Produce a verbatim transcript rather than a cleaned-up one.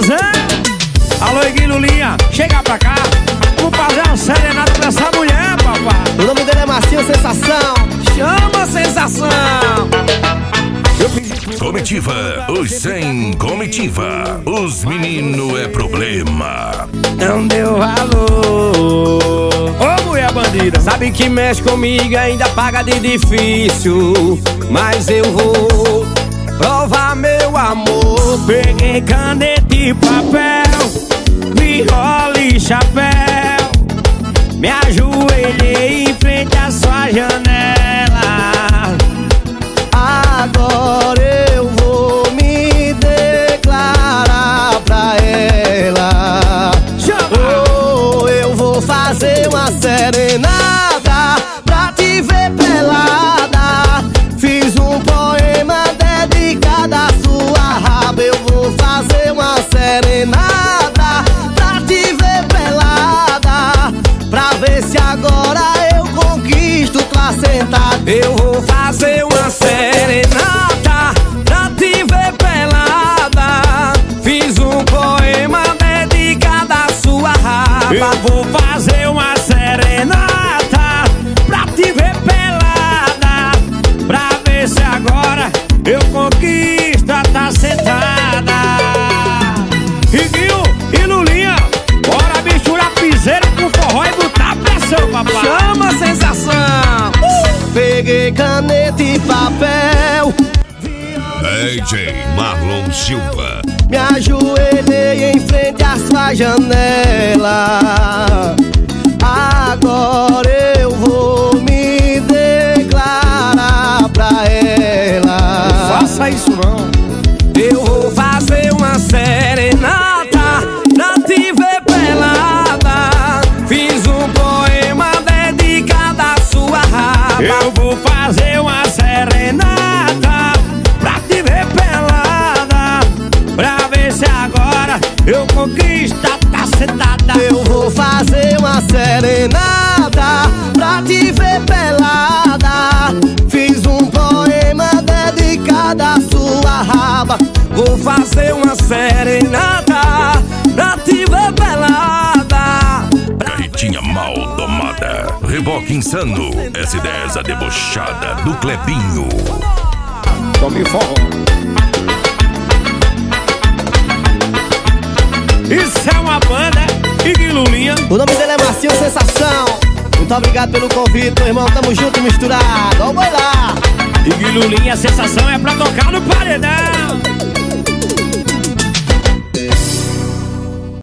Alô, Iguilulinha, chega pra cá. Vamos fazer uma serenata pra essa mulher, papai. O nome dele é Marcinho Sensação. Chama Sensação. Comitiva, os sem comitiva. Os menino é problema. Não deu valor. Ô mulher bandida, sabe que mexe comigo e ainda paga de difícil. Mas eu vou provar meu amor. Peguei caneta e papel, viola e chapéu, me ajoelhei em frente à sua janela. Agora eu vou me declarar pra ela. Oh, eu vou fazer uma serenata pra te ver pelada. Fiz um poema dedicado à sua raba. Eu vou fazer uma serenata pra te ver pelada, pra ver se agora eu conquisto tua sentada. Eu vou fazer uma serenata pra te ver pelada. Fiz um poema dedicado à sua raba. Eu vou fazer uma serenata pra te ver pelada, pra ver se agora eu conquisto a tá sentada. Riguinho e Lulinha, bora misturar piseiro com forró e botar pressão, papai. Chama Sensação. uh! Peguei caneta e papel, D J Marlon Silva. me ajoelhei em frente à sua janela. Agora eu vou me declarar pra ela. Não faça isso não. Eu vou fazer uma serenata pra te ver pelada. Fiz um poema dedicado à sua raba. Eu vou fazer uma serenata pra te ver pelada, pra ver se agora eu conquisto a tá sentada. Eu vou fazer uma serenata pra te ver pelada. Fiz um poema dedicado à sua raba. Vou fazer uma serenata pra te ver pelada. Carretinha mal domada. Reboque insano. S dez a debochada do Clebinho. Tome forró. Isso é uma banda, Iguilulinha. O nome dele é Marcinho Sensação. Muito obrigado pelo convite, meu irmão. Tamo junto, misturado. Vamos lá. Iguilulinha, Sensação é pra tocar no